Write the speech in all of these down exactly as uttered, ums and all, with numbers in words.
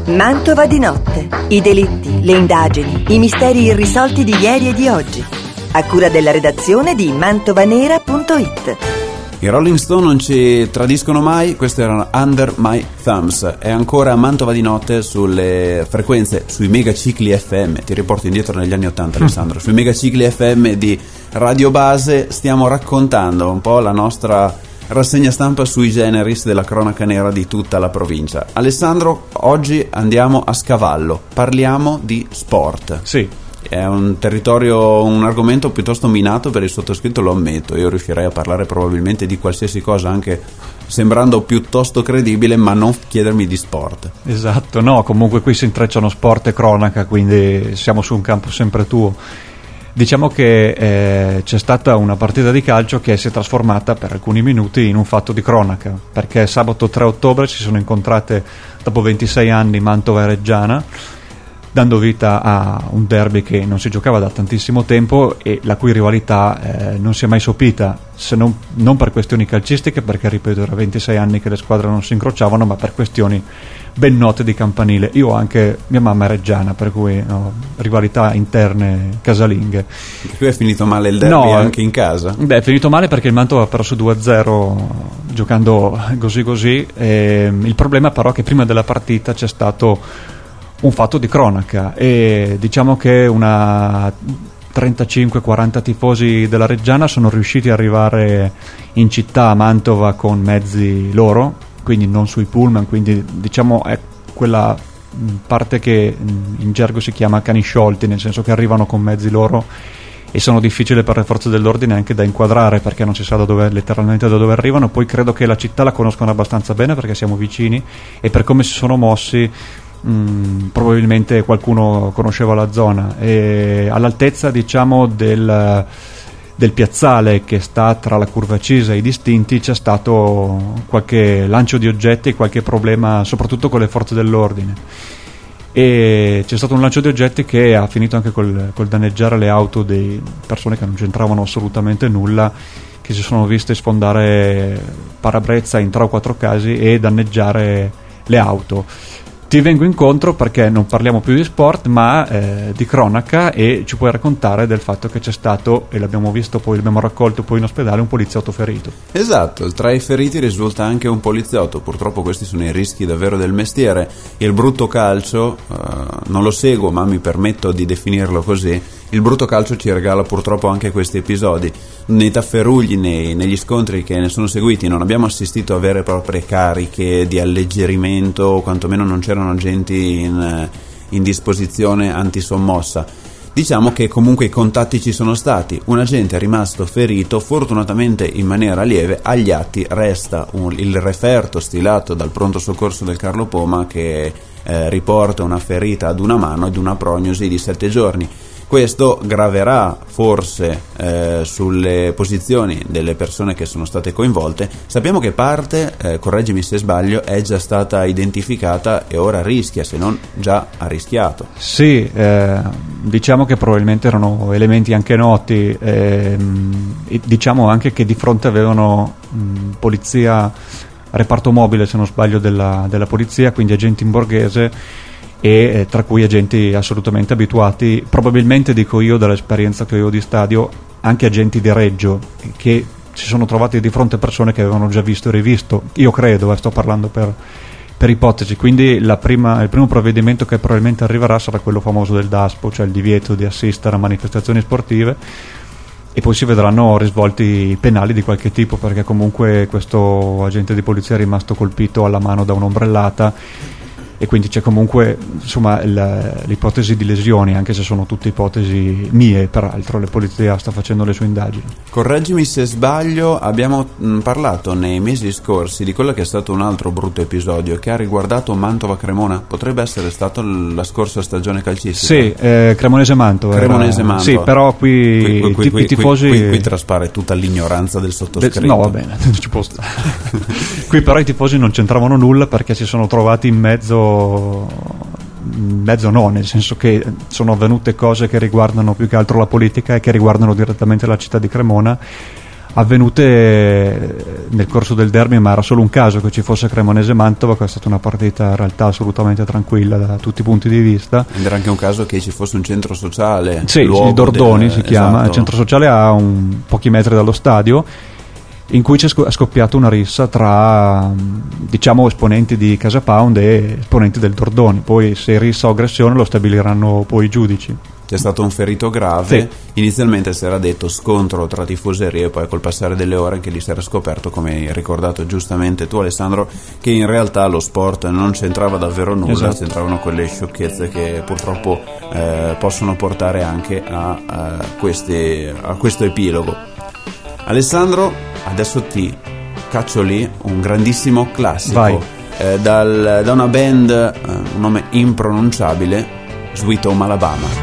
Mantova di notte. I delitti, le indagini, i misteri irrisolti di ieri e di oggi. A cura della redazione di mantovanera punto it. I Rolling Stone non ci tradiscono mai, questo era Under My Thumbs. È ancora Mantova di notte sulle frequenze, sui megacicli F M. Ti riporto indietro negli anni ottanta, Alessandro. Sui megacicli F M di Radio Base stiamo raccontando un po' la nostra rassegna stampa sui generis della cronaca nera di tutta la provincia. Alessandro, oggi andiamo a scavallo, parliamo di sport. Sì. È un territorio, un argomento piuttosto minato per il sottoscritto, lo ammetto. Io riuscirei a parlare probabilmente di qualsiasi cosa, anche sembrando piuttosto credibile, ma non chiedermi di sport. Esatto, no, comunque qui si intrecciano sport e cronaca, quindi siamo su un campo sempre tuo. Diciamo che eh, c'è stata una partita di calcio che si è trasformata per alcuni minuti in un fatto di cronaca, perché sabato tre ottobre si sono incontrate dopo ventisei anni Mantova e Reggiana, dando vita a un derby che non si giocava da tantissimo tempo e la cui rivalità eh, non si è mai sopita, se non, non per questioni calcistiche, perché ripeto era ventisei anni che le squadre non si incrociavano, ma per questioni ben note di campanile. Io ho anche mia mamma è reggiana, per cui no, rivalità interne casalinghe. Qui è finito male il derby no, anche in casa? Beh, è finito male perché il Mantova ha perso due a zero giocando così così. E il problema però è che prima della partita c'è stato un fatto di cronaca e diciamo che una trentacinque quaranta tifosi della Reggiana sono riusciti ad arrivare in città a Mantova con mezzi loro, quindi non sui pullman, quindi diciamo è quella parte che in gergo si chiama cani sciolti, nel senso che arrivano con mezzi loro e sono difficili per le forze dell'ordine anche da inquadrare, perché non si sa da dove, letteralmente da dove arrivano. Poi credo che la città la conoscono abbastanza bene perché siamo vicini e per come si sono mossi Mm, probabilmente qualcuno conosceva la zona. E all'altezza diciamo del, del piazzale che sta tra la curva Cisa e i distinti c'è stato qualche lancio di oggetti, qualche problema soprattutto con le forze dell'ordine, e c'è stato un lancio di oggetti che ha finito anche col, col danneggiare le auto di persone che non c'entravano assolutamente nulla, che si sono viste sfondare parabrezza in tre o quattro casi e danneggiare le auto. Ti vengo incontro perché non parliamo più di sport ma eh, di cronaca, e ci puoi raccontare del fatto che c'è stato, e l'abbiamo visto poi, l'abbiamo raccolto poi in ospedale, un poliziotto ferito. Esatto, tra i feriti risulta anche un poliziotto. Purtroppo questi sono i rischi davvero del mestiere. Il brutto calcio, eh, non lo seguo ma mi permetto di definirlo così, il brutto calcio ci regala purtroppo anche questi episodi. Nei tafferugli, nei, negli scontri che ne sono seguiti non abbiamo assistito a vere e proprie cariche di alleggerimento, o quantomeno non c'erano agenti in, in disposizione antisommossa. Diciamo che comunque i contatti ci sono stati, un agente è rimasto ferito, fortunatamente in maniera lieve. Agli atti resta un, il referto stilato dal pronto soccorso del Carlo Poma che eh, riporta una ferita ad una mano ed una prognosi di sette giorni. Questo graverà forse eh, sulle posizioni delle persone che sono state coinvolte. Sappiamo che parte, eh, correggimi se sbaglio, è già stata identificata e ora rischia, se non già ha rischiato. Sì, eh, diciamo che probabilmente erano elementi anche noti, eh, e diciamo anche che di fronte avevano mh, polizia, reparto mobile se non sbaglio della, della polizia, quindi agenti in borghese, e eh, tra cui agenti assolutamente abituati, probabilmente dico io dall'esperienza che ho di stadio, anche agenti di Reggio che si sono trovati di fronte a persone che avevano già visto e rivisto, io credo, eh, sto parlando per, per ipotesi, quindi la prima, il primo provvedimento che probabilmente arriverà sarà quello famoso del DASPO, cioè il divieto di assistere a manifestazioni sportive, e poi si vedranno risvolti penali di qualche tipo, perché comunque questo agente di polizia è rimasto colpito alla mano da un'ombrellata, e quindi c'è comunque insomma l'ipotesi di lesioni, anche se sono tutte ipotesi mie, peraltro la polizia sta facendo le sue indagini. Correggimi se sbaglio, abbiamo mh, parlato nei mesi scorsi di quello che è stato un altro brutto episodio che ha riguardato Mantova-Cremona. Potrebbe essere stato la scorsa stagione calcistica? Sì, eh, Cremonese-Mantova. Cremonese-Mantova. Sì, però qui, qui, qui, qui, i, qui, i tifosi... Qui, qui, qui traspare tutta l'ignoranza del sottoscritto. No, va bene, non ci può stare. Qui però i tifosi non c'entravano nulla, perché si sono trovati in mezzo mezzo no, nel senso che sono avvenute cose che riguardano più che altro la politica e che riguardano direttamente la città di Cremona, avvenute nel corso del derby, ma era solo un caso che ci fosse Cremonese-Mantova, che è stata una partita in realtà assolutamente tranquilla da tutti i punti di vista. Ed era anche un caso che ci fosse un centro sociale, sì, il Dordoni del, si chiama, esatto. Il centro sociale a un, pochi metri dallo stadio, in cui c'è scoppiata una rissa tra, diciamo, esponenti di Casa Pound e esponenti del Dordoni. Poi se rissa o aggressione lo stabiliranno poi i giudici. C'è stato un ferito grave, sì. Inizialmente si era detto scontro tra tifoserie, poi col passare delle ore anche lì si era scoperto, come hai ricordato giustamente tu Alessandro, che in realtà lo sport non c'entrava davvero nulla, esatto. C'entravano quelle sciocchezze che purtroppo eh, possono portare anche a, a, questi, a questo epilogo. Alessandro, adesso ti caccio lì un grandissimo classico, eh, dal, da una band, eh, un nome impronunciabile, Sweet Home Alabama.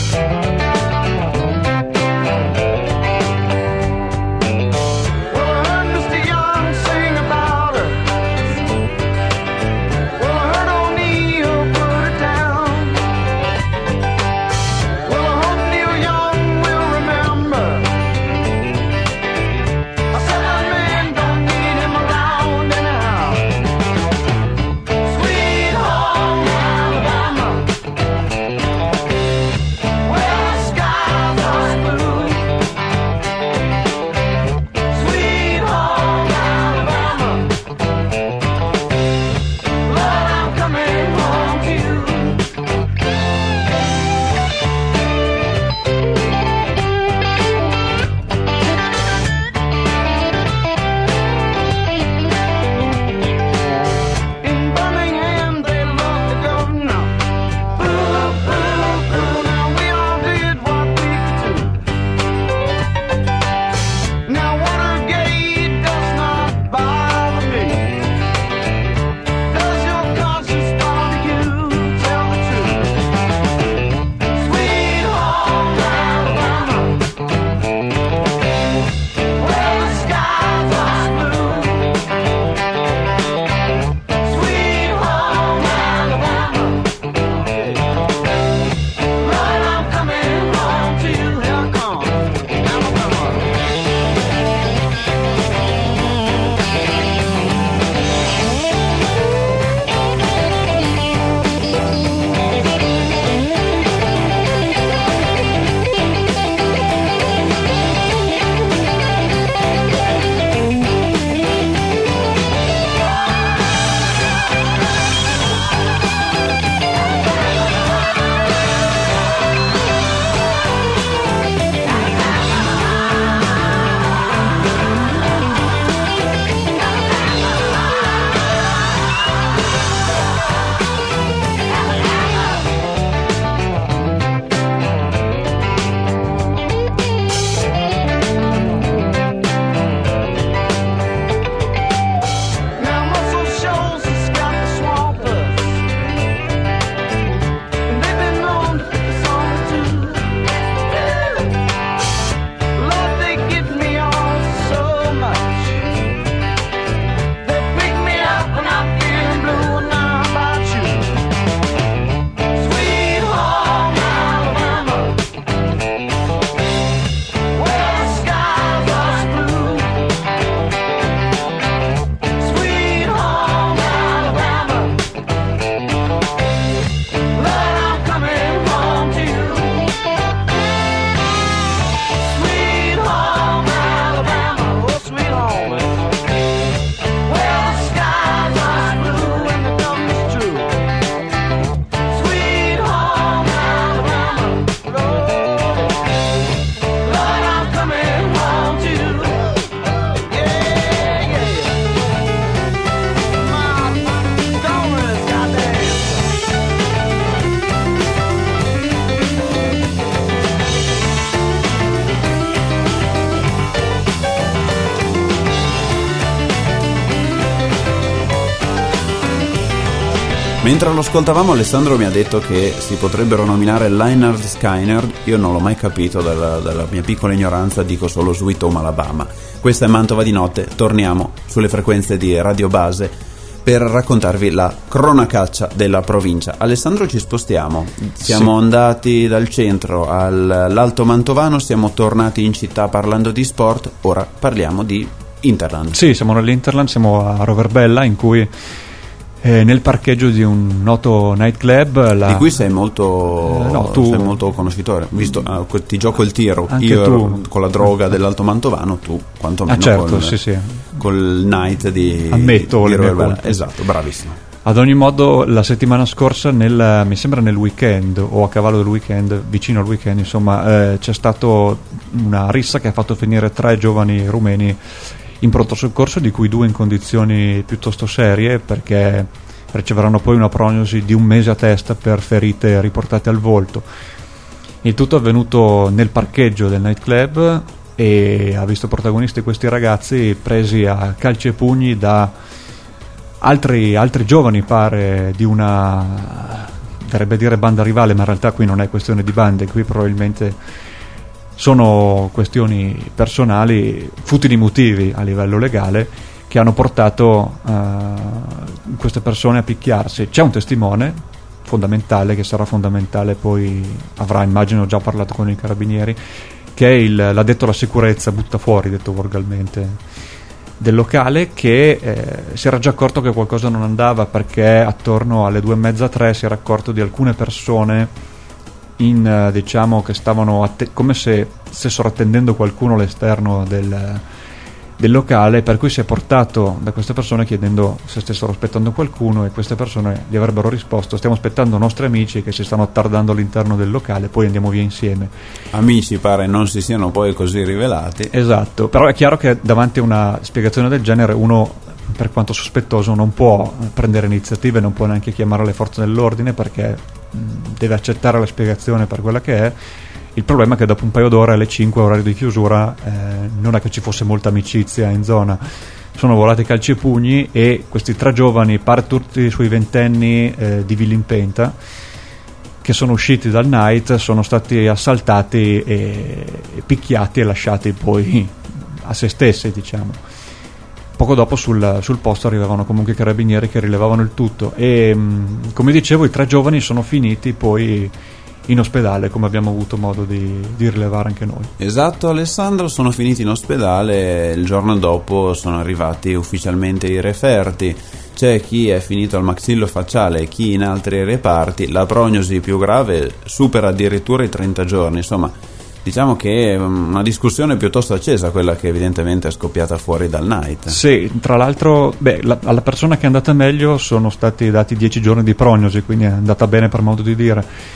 Well, Mentre lo ascoltavamo, Alessandro mi ha detto che si potrebbero nominare Lynyrd Skynyrd. Io non l'ho mai capito, dalla, dalla mia piccola ignoranza dico solo Sweet Home Alabama. Questa è Mantova di notte, torniamo sulle frequenze di Radio Base per raccontarvi la cronacaccia della provincia. Alessandro, ci spostiamo, siamo sì. andati dal centro all'Alto Mantovano, siamo tornati in città parlando di sport, ora parliamo di Interland. Sì, siamo nell'Interland, siamo a Roverbella, in cui eh, nel parcheggio di un noto nightclub la... di cui sei molto eh, no, tu... sei molto conoscitore, visto uh, ti gioco il tiro. Anche io tu. Con la droga dell'Alto Mantovano, tu quantomeno ah, certo, col, sì, sì. col night di ammetto di le mie Roverbella. colpe. Esatto, bravissimo. Ad ogni modo, la settimana scorsa, nel, mi sembra nel weekend o a cavallo del weekend, vicino al weekend, insomma, eh, c'è stata una rissa che ha fatto finire tre giovani rumeni in pronto soccorso, di cui due in condizioni piuttosto serie, perché riceveranno poi una prognosi di un mese a testa per ferite riportate al volto. Il tutto è avvenuto nel parcheggio del nightclub e ha visto protagonisti questi ragazzi presi a calci e pugni da altri, altri giovani, pare di una, verrebbe dire banda rivale, ma in realtà qui non è questione di bande, qui probabilmente sono questioni personali, futili motivi a livello legale, che hanno portato uh, queste persone a picchiarsi. C'è un testimone fondamentale, che sarà fondamentale, poi avrà, immagino, già parlato con i carabinieri, che è il, l'ha detto la sicurezza, butta fuori, detto volgarmente, del locale, che eh, si era già accorto che qualcosa non andava, perché attorno alle due e mezza, tre si era accorto di alcune persone in, diciamo, che stavano att- come se stessero attendendo qualcuno all'esterno del, del locale, per cui si è portato da queste persone chiedendo se stessero aspettando qualcuno, e queste persone gli avrebbero risposto: stiamo aspettando nostri amici che si stanno attardando all'interno del locale, poi andiamo via insieme. Amici pare non si siano poi così rivelati. Esatto, però è chiaro che davanti a una spiegazione del genere uno, per quanto sospettoso, non può prendere iniziative, non può neanche chiamare le forze dell'ordine, perché deve accettare la spiegazione per quella che è. Il problema è che dopo un paio d'ore, alle cinque, orario di chiusura, eh, non è che ci fosse molta amicizia in zona. Sono volati calci e pugni, e questi tre giovani, pare tutti sui ventenni, eh, di Villimpenta, che sono usciti dal night, sono stati assaltati e, e picchiati e lasciati poi a se stessi, diciamo. Poco dopo sul, sul posto arrivavano comunque i carabinieri che rilevavano il tutto, e mh, come dicevo, i tre giovani sono finiti poi in ospedale, come abbiamo avuto modo di, di rilevare anche noi. Esatto, Alessandro, sono finiti in ospedale. Il giorno dopo sono arrivati ufficialmente i referti. C'è chi è finito al maxillofacciale e chi in altri reparti. La prognosi più grave supera addirittura i trenta giorni. Insomma, diciamo che è una discussione piuttosto accesa quella che evidentemente è scoppiata fuori dal night. Sì, tra l'altro, beh, la, alla persona che è andata meglio sono stati dati dieci giorni di prognosi, quindi è andata bene, per modo di dire.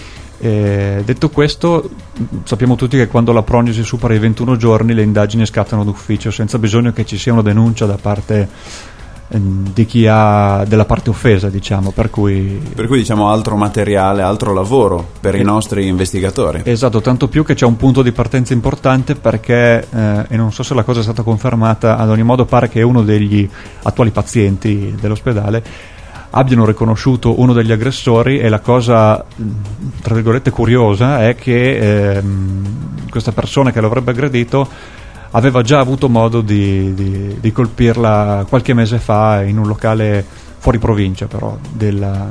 Eh, detto questo, sappiamo tutti che quando la prognosi supera i ventuno giorni le indagini scattano d'ufficio, senza bisogno che ci sia una denuncia da parte eh, di chi ha della parte offesa, diciamo, per cui per cui diciamo altro materiale, altro lavoro per eh, i nostri investigatori. Esatto, tanto più che c'è un punto di partenza importante, perché eh, e non so se la cosa è stata confermata, ad ogni modo pare che uno degli attuali pazienti dell'ospedale abbiano riconosciuto uno degli aggressori, e la cosa, tra virgolette, curiosa è che ehm, questa persona che l'avrebbe aggredito aveva già avuto modo di, di, di colpirla qualche mese fa in un locale fuori provincia, però della,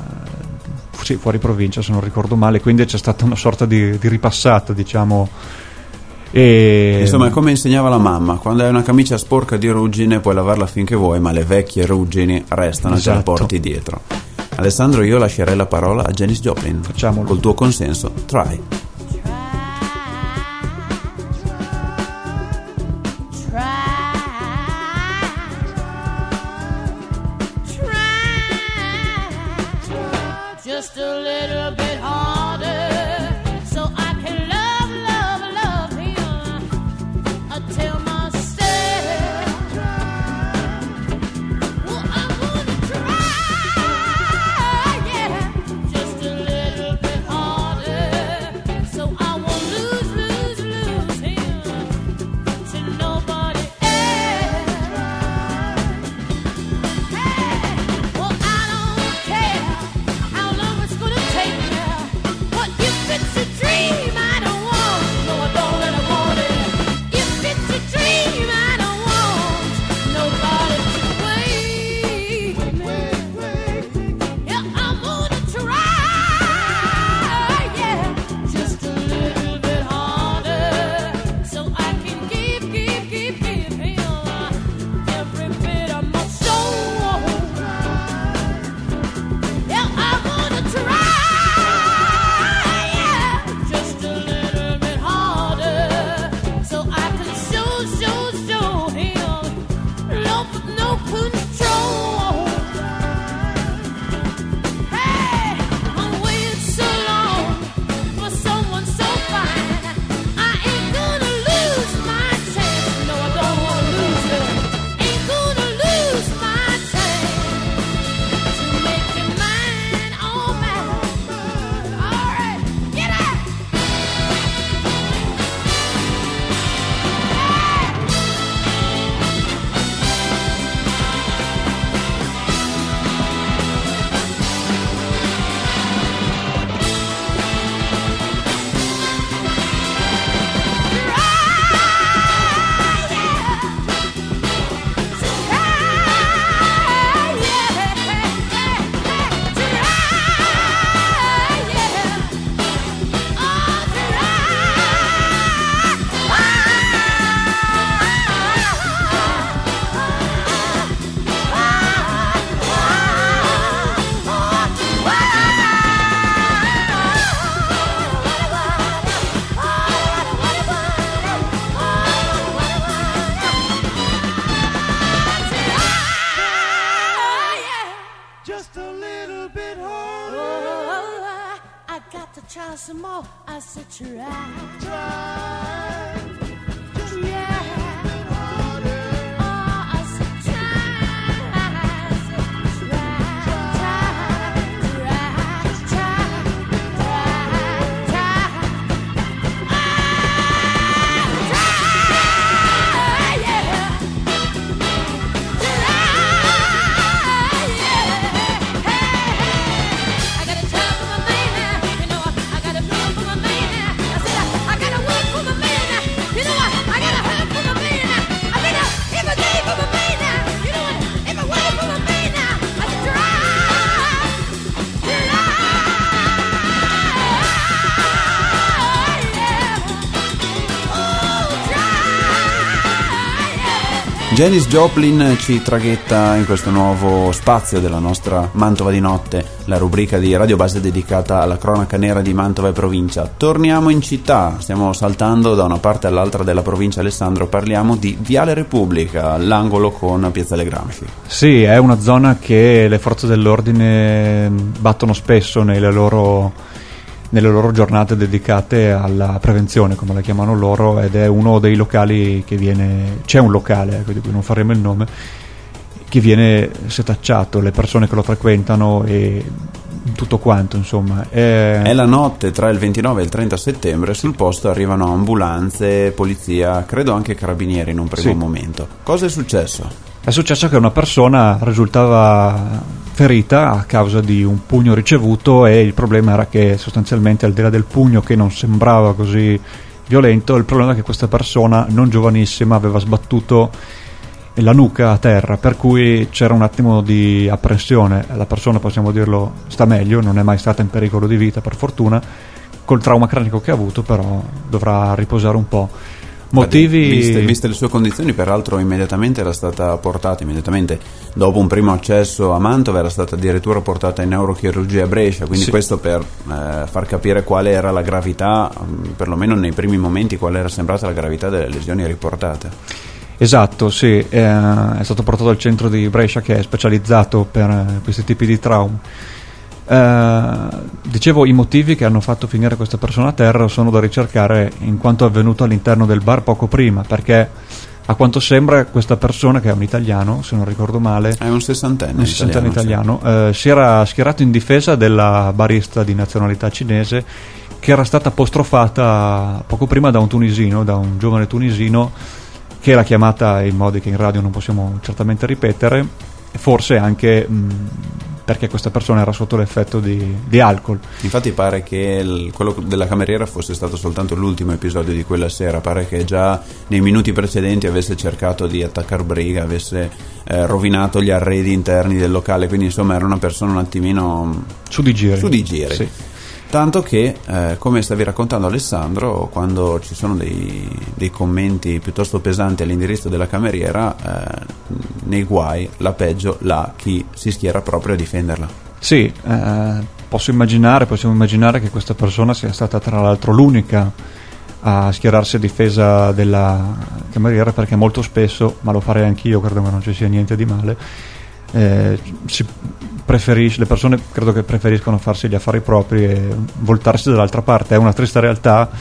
sì, fuori provincia se non ricordo male, quindi c'è stata una sorta di, di ripassata, diciamo. E insomma, è come insegnava la mamma: quando hai una camicia sporca di ruggine puoi lavarla finché vuoi, ma le vecchie ruggini restano, esatto, e te le porti dietro. Alessandro, io lascerei la parola a Janis Joplin. Facciamolo. Col tuo consenso, Try. some more. I said try, try, just yeah. Oh, I said try, I said try, try, try, try, try, try. Ah, try, yeah. Try, yeah. Hey, hey. I gotta try for my man now. You know I gotta feel for my man now. I said I, I gotta work for my man now. You know what? I gotta hurt for my man now. I said uh, if I gave for my man now. You know what? If I wait for my man now. I said try, try, yeah. Oh, try, yeah. Janis Joplin ci traghetta in questo nuovo spazio della nostra Mantova di notte, la rubrica di Radio Base dedicata alla cronaca nera di Mantova e provincia. Torniamo in città, stiamo saltando da una parte all'altra della provincia, Alessandro, parliamo di Viale Repubblica, all'angolo con Piazzale Gramsci. Sì, è una zona che le forze dell'ordine battono spesso nelle loro, nelle loro giornate dedicate alla prevenzione, come la chiamano loro, ed è uno dei locali che viene, c'è un locale, ecco, di cui non faremo il nome, che viene setacciato, le persone che lo frequentano e tutto quanto, insomma. È, È la notte tra il ventinove e il trenta settembre, sul posto arrivano ambulanze, polizia, credo anche carabinieri in un primo Sì. momento. Cosa è successo? È successo che una persona risultava ferita a causa di un pugno ricevuto, e il problema era che sostanzialmente, al di là del pugno che non sembrava così violento, il problema è che questa persona non giovanissima aveva sbattuto la nuca a terra, per cui c'era un attimo di apprensione. La persona, possiamo dirlo, sta meglio, non è mai stata in pericolo di vita per fortuna, col trauma cranico che ha avuto, però dovrà riposare un po'. Motivi... Viste, viste le sue condizioni, peraltro immediatamente era stata portata, immediatamente dopo un primo accesso a Mantova, era stata addirittura portata in neurochirurgia a Brescia, quindi Sì. questo per eh, far capire quale era la gravità, mh, perlomeno nei primi momenti, quale era sembrata la gravità delle lesioni riportate. Esatto, sì, eh, è stato portato al centro di Brescia, che è specializzato per eh, questi tipi di traumi. Eh, dicevo, i motivi che hanno fatto finire questa persona a terra sono da ricercare in quanto avvenuto all'interno del bar poco prima, perché a quanto sembra questa persona, che è un italiano, se non ricordo male, È un sessantenne un sessantenne italiano, italiano, eh, si era schierato in difesa della barista di nazionalità cinese, che era stata apostrofata poco prima da un tunisino, da un giovane tunisino, che l'ha chiamata in modi che in radio non possiamo certamente ripetere, forse anche mh, perché questa persona era sotto l'effetto di, di alcol. Infatti pare che il, quello della cameriera fosse stato soltanto l'ultimo episodio di quella sera, pare che già nei minuti precedenti avesse cercato di attaccar briga, avesse eh, rovinato gli arredi interni del locale, quindi insomma era una persona un attimino Su di giri. su di giri. Sì. Tanto che, eh, come stavi raccontando Alessandro, quando ci sono dei, dei commenti piuttosto pesanti all'indirizzo della cameriera, eh, nei guai la peggio l'ha chi si schiera proprio a difenderla. Sì, eh, posso immaginare, possiamo immaginare che questa persona sia stata tra l'altro l'unica a schierarsi a difesa della, cameriere, perché molto spesso, ma lo farei anch'io, credo che non ci sia niente di male, eh, si preferisce, le persone credo che preferiscono farsi gli affari propri e voltarsi dall'altra parte. È una triste realtà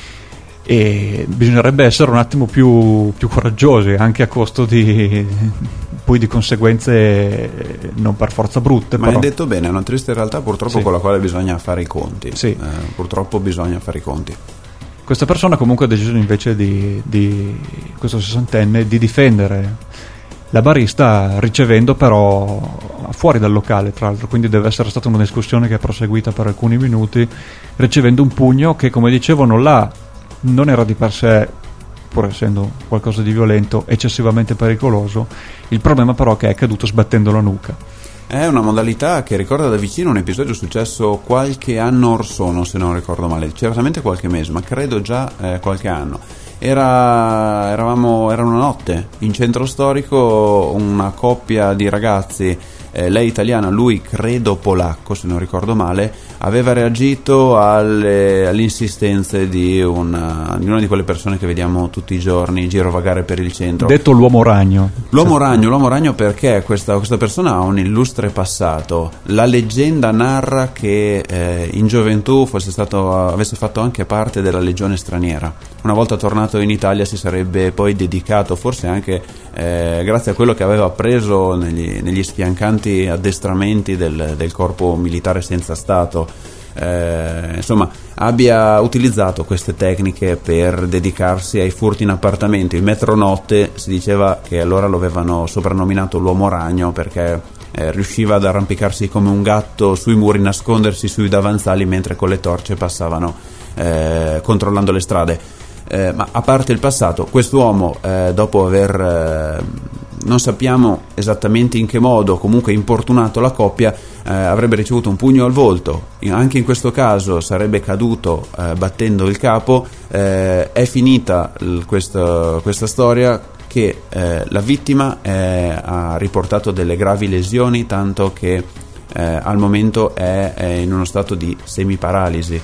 e bisognerebbe essere un attimo più, più coraggiosi, anche a costo di poi di conseguenze non per forza brutte. Ma però. hai detto bene, è una triste realtà purtroppo Sì. con la quale bisogna fare i conti. Sì. Eh, purtroppo bisogna fare i conti. Questa persona comunque ha deciso invece di, di questo sessantenne di difendere la barista, ricevendo però fuori dal locale, tra l'altro, quindi deve essere stata una discussione che è proseguita per alcuni minuti, ricevendo un pugno che, come dicevo, non l'ha non era di per sé, pur essendo qualcosa di violento, eccessivamente pericoloso. Il problema però è che è caduto sbattendo la nuca. È una modalità che ricorda da vicino un episodio successo qualche anno or sono, se non ricordo male, certamente qualche mese, ma credo già eh, qualche anno. Era, eravamo, era una notte in centro storico, una coppia di ragazzi, eh, lei italiana, lui credo polacco se non ricordo male, aveva reagito alle, alle insistenze di una, di una di quelle persone che vediamo tutti i giorni girovagare per il centro. Detto l'uomo ragno. L'uomo ragno, l'uomo ragno perché questa, questa persona ha un illustre passato. La leggenda narra che eh, in gioventù fosse stato, avesse fatto anche parte della legione straniera. Una volta tornato in Italia si sarebbe poi dedicato, forse anche eh, grazie a quello che aveva appreso negli, negli sfiancanti addestramenti del, del corpo militare senza Stato, eh, insomma abbia utilizzato queste tecniche per dedicarsi ai furti in appartamento. In metronotte si diceva che allora lo avevano soprannominato l'uomo ragno perché eh, riusciva ad arrampicarsi come un gatto sui muri, nascondersi sui davanzali mentre con le torce passavano eh, controllando le strade. Eh, ma a parte il passato, quest'uomo eh, dopo aver eh, non sappiamo esattamente in che modo comunque importunato la coppia, eh, avrebbe ricevuto un pugno al volto. In, anche in questo caso sarebbe caduto eh, battendo il capo. Eh, è finita l, questa, questa storia che eh, la vittima eh, ha riportato delle gravi lesioni, tanto che eh, al momento è, è in uno stato di semiparalisi.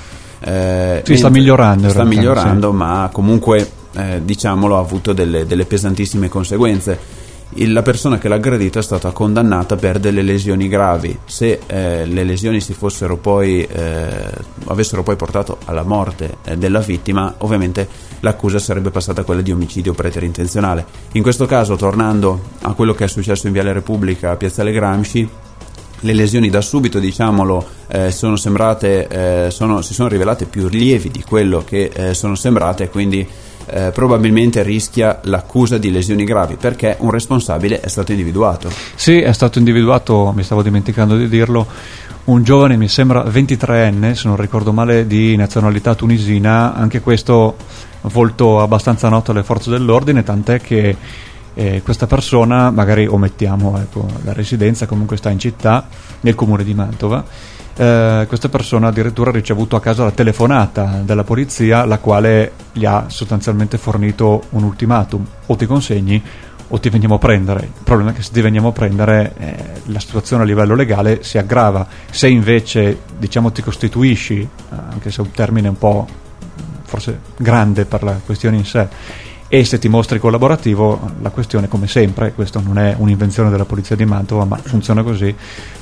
Eh, sì, sta migliorando, sta realtà, migliorando, sì. Ma comunque eh, diciamolo, ha avuto delle, delle pesantissime conseguenze. Il, la persona che l'ha aggredito è stata condannata per delle lesioni gravi. Se eh, le lesioni si fossero poi eh, avessero poi portato alla morte eh, della vittima, ovviamente l'accusa sarebbe passata quella di omicidio preterintenzionale. In questo caso, tornando a quello che è successo in Viale Repubblica a Piazzale Gramsci, le lesioni da subito, diciamolo, eh, sono sembrate, eh, sono, si sono rivelate più lievi di quello che eh, sono sembrate, quindi eh, probabilmente rischia l'accusa di lesioni gravi perché un responsabile è stato individuato. Sì, è stato individuato, mi stavo dimenticando di dirlo, un giovane, mi sembra ventitreenne, se non ricordo male, di nazionalità tunisina, anche questo volto abbastanza noto alle forze dell'ordine, tant'è che Eh, questa persona, magari omettiamo ecco, la residenza, comunque sta in città, nel comune di Mantova. Eh, questa persona addirittura ha ricevuto a casa la telefonata della polizia, la quale gli ha sostanzialmente fornito un ultimatum: o ti consegni o ti veniamo a prendere. Il problema è che se ti veniamo a prendere eh, la situazione a livello legale si aggrava. Se invece, diciamo, ti costituisci, anche se è un termine un po' forse grande per la questione in sé, e se ti mostri collaborativo, la questione, come sempre, questo non è un'invenzione della polizia di Mantova, ma funziona così,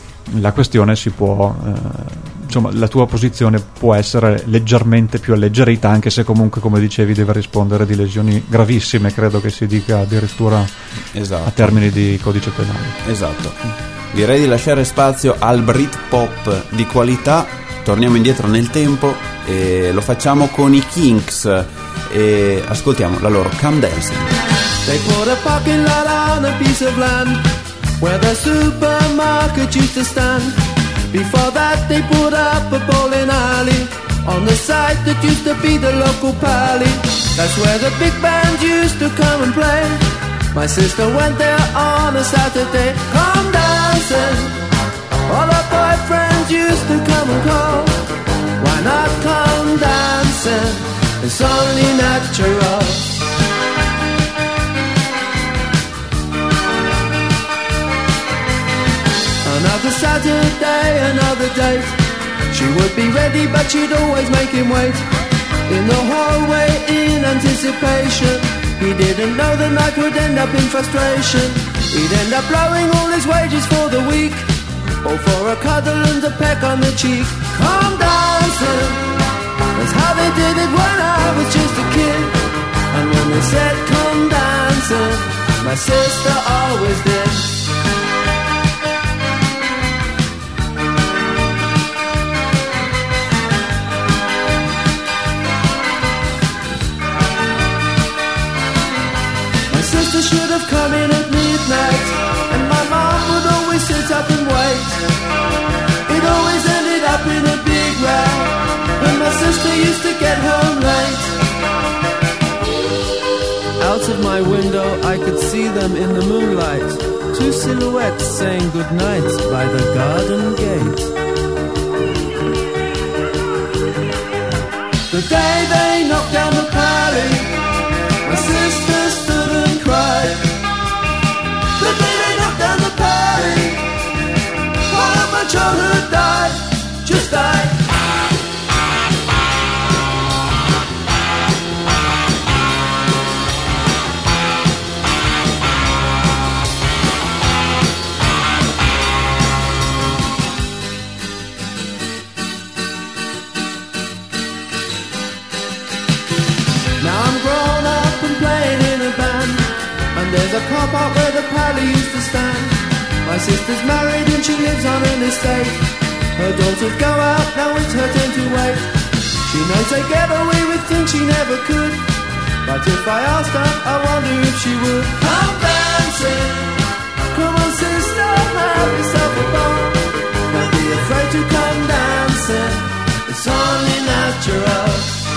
la questione si può, eh, insomma, la tua posizione può essere leggermente più alleggerita, anche se comunque, come dicevi, deve rispondere di lesioni gravissime, credo che si dica addirittura Esatto. a termini di codice penale. Esatto. Direi di lasciare spazio al Britpop di qualità. Torniamo indietro nel tempo e lo facciamo con i Kinks e ascoltiamo la loro Come Dancing. They put a parking lot on a piece of land where the supermarket used to stand. Before that they put up a bowling alley on the site that used to be the local pally. That's where the big band used to come and play. My sister went there on a Saturday. Come dancing, all her boyfriends used to come and call. Why not come dancing? It's only natural. Another Saturday, another date. She would be ready, but she'd always make him wait in the hallway in anticipation. He didn't know the night would end up in frustration. He'd end up blowing all his wages for the week, or for a cuddle and a peck on the cheek. Come dancing, that's how they did it when I was just a kid. And when they said come dancing, my sister always did. My sister should have come in at midnight, and my mom would always sit up and wait. It always ended up in a big row, and my sister used to get home late. Out of my window I could see them in the moonlight, two silhouettes saying goodnight by the garden gate. The day they knocked down the pally, my sister stood and cried. The day they knocked down the pally, all of my childhood died, just died. There's a car park where the pally used to stand. My sister's married and she lives on an estate. Her daughters go out, now it's her turn to wait. She knows they get away with things she never could, but if I asked her, I wonder if she would. Come dancing, come on sister, have yourself a ball. Don't be afraid to come dancing, it's only natural.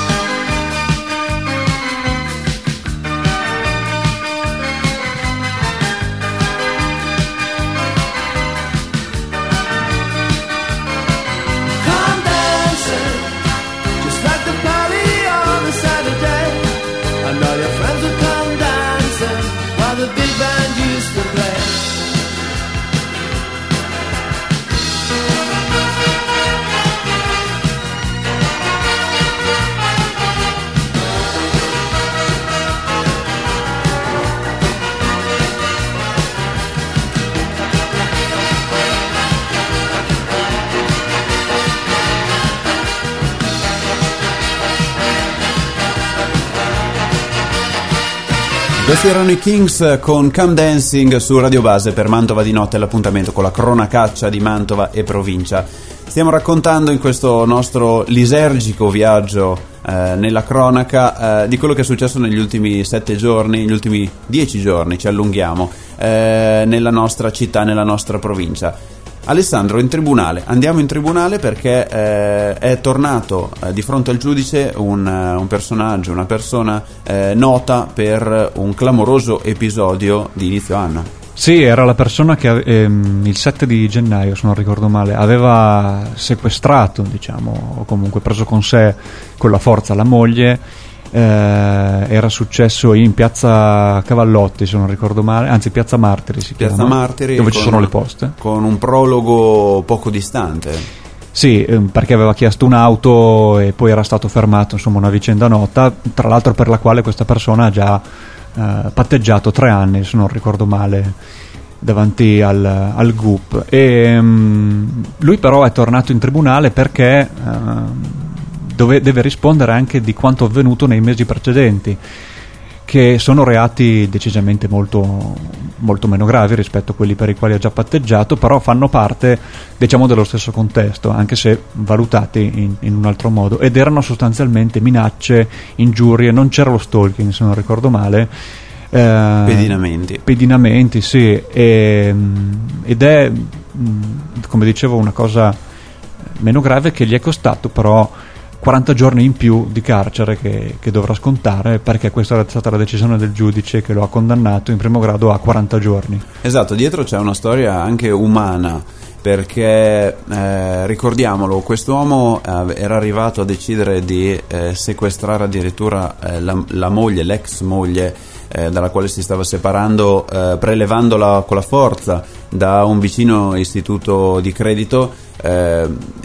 Questi erano i Kings con Come Dancing su Radio Base per Mantova di notte, l'appuntamento con la cronacaccia di Mantova e provincia. Stiamo raccontando in questo nostro lisergico viaggio eh, nella cronaca eh, di quello che è successo negli ultimi sette giorni, negli ultimi dieci giorni, ci allunghiamo, eh, nella nostra città, nella nostra provincia. Alessandro, in tribunale, andiamo in tribunale perché eh, è tornato eh, di fronte al giudice un, uh, un personaggio, una persona eh, nota per un clamoroso episodio di inizio anno. Sì, era la persona che ehm, il sette di gennaio, se non ricordo male, aveva sequestrato, diciamo, o comunque preso con sé con la forza la moglie. Eh, era successo in piazza Cavallotti, se non ricordo male, anzi piazza Martiri si piazza chiama, Martiri, dove ci sono le poste, con un prologo poco distante. Sì, perché aveva chiesto un'auto e poi era stato fermato, insomma una vicenda nota, tra l'altro per la quale questa persona ha già eh, patteggiato tre anni, se non ricordo male, davanti al, al G U P. E um, lui però è tornato in tribunale perché uh, dove deve rispondere anche di quanto avvenuto nei mesi precedenti, che sono reati decisamente molto, molto meno gravi rispetto a quelli per i quali ha già patteggiato, però fanno parte, diciamo, dello stesso contesto, anche se valutati in, in un altro modo, ed erano sostanzialmente minacce, ingiurie, non c'era lo stalking se non ricordo male, eh, pedinamenti pedinamenti sì, e, ed è, come dicevo, una cosa meno grave che gli è costato però quaranta giorni in più di carcere che, che dovrà scontare, perché questa è stata la decisione del giudice che lo ha condannato in primo grado a quaranta giorni. Esatto, dietro c'è una storia anche umana, perché eh, ricordiamolo, quest'uomo eh, era arrivato a decidere di eh, sequestrare addirittura eh, la, la moglie, l'ex moglie eh, dalla quale si stava separando, eh, prelevandola con la forza da un vicino istituto di credito, eh,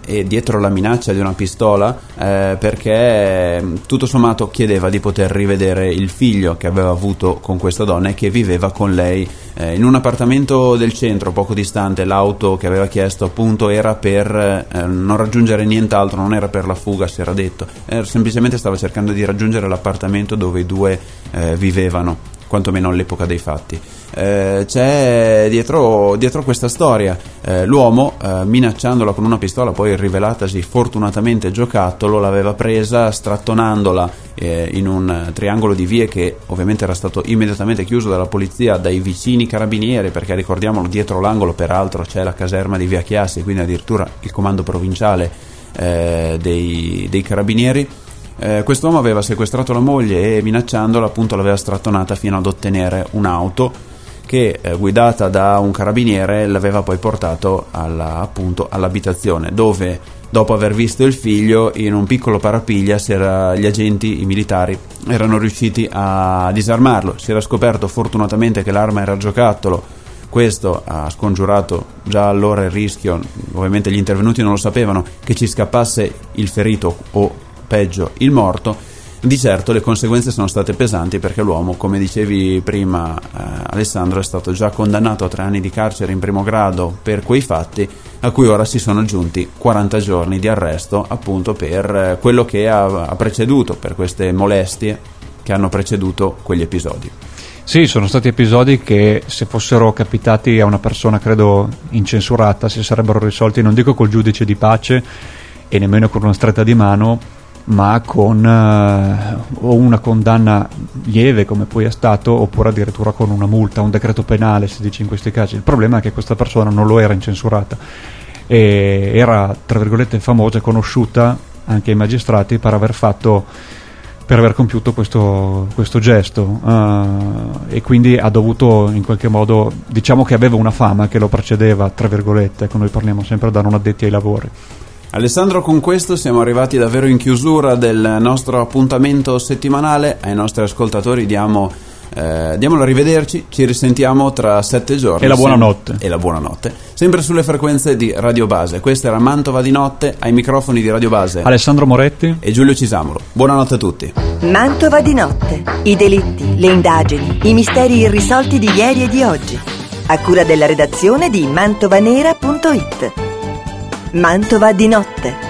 e dietro la minaccia di una pistola, eh, perché tutto sommato chiedeva di poter rivedere il figlio che aveva avuto con questa donna e che viveva con lei eh, in un appartamento del centro poco distante. L'auto che aveva chiesto appunto era per eh, non raggiungere nient'altro, non era per la fuga, si era detto, era, semplicemente stava cercando di raggiungere l'appartamento dove i due eh, vivevano, quantomeno all'epoca dei fatti. Eh, c'è dietro, dietro questa storia eh, l'uomo, eh, minacciandola con una pistola poi rivelatasi fortunatamente giocattolo, l'aveva presa strattonandola eh, in un triangolo di vie che ovviamente era stato immediatamente chiuso dalla polizia, dai vicini carabinieri, perché ricordiamolo, dietro l'angolo peraltro c'è la caserma di via Chiassi, quindi addirittura il comando provinciale eh, dei, dei carabinieri. Eh, quest'uomo aveva sequestrato la moglie e minacciandola appunto l'aveva strattonata fino ad ottenere un'auto che eh, guidata da un carabiniere l'aveva poi portato alla, appunto all'abitazione, dove dopo aver visto il figlio in un piccolo parapiglia si era, gli agenti, i militari erano riusciti a disarmarlo. Si era scoperto fortunatamente che l'arma era giocattolo. Questo ha scongiurato già allora il rischio, ovviamente gli intervenuti non lo sapevano, che ci scappasse il ferito o peggio il morto. Di certo le conseguenze sono state pesanti, perché l'uomo, come dicevi prima eh, Alessandro, è stato già condannato a tre anni di carcere in primo grado per quei fatti, a cui ora si sono aggiunti quaranta giorni di arresto appunto per eh, quello che ha, ha preceduto, per queste molestie che hanno preceduto quegli episodi. Sì, sono stati episodi che, se fossero capitati a una persona credo incensurata, si sarebbero risolti, non dico col giudice di pace e nemmeno con una stretta di mano, ma con uh, o una condanna lieve, come poi è stato, oppure addirittura con una multa, un decreto penale si dice in questi casi. Il problema è che questa persona non lo era incensurata e era, tra virgolette, famosa e conosciuta anche ai magistrati per aver fatto per aver compiuto questo, questo gesto uh, e quindi ha dovuto, in qualche modo, diciamo che aveva una fama che lo precedeva, tra virgolette, ecco, noi parliamo sempre da non addetti ai lavori. Alessandro, con questo siamo arrivati davvero in chiusura del nostro appuntamento settimanale. Ai nostri ascoltatori diamo, eh, diamo la rivederci, ci risentiamo tra sette giorni. E la buonanotte. E la buonanotte. Sempre sulle frequenze di Radio Base. Questa era Mantova di notte, ai microfoni di Radio Base Alessandro Moretti e Giulio Cisamolo. Buonanotte a tutti. Mantova di notte. I delitti, le indagini, i misteri irrisolti di ieri e di oggi. A cura della redazione di mantovanera punto it. Mantova di notte.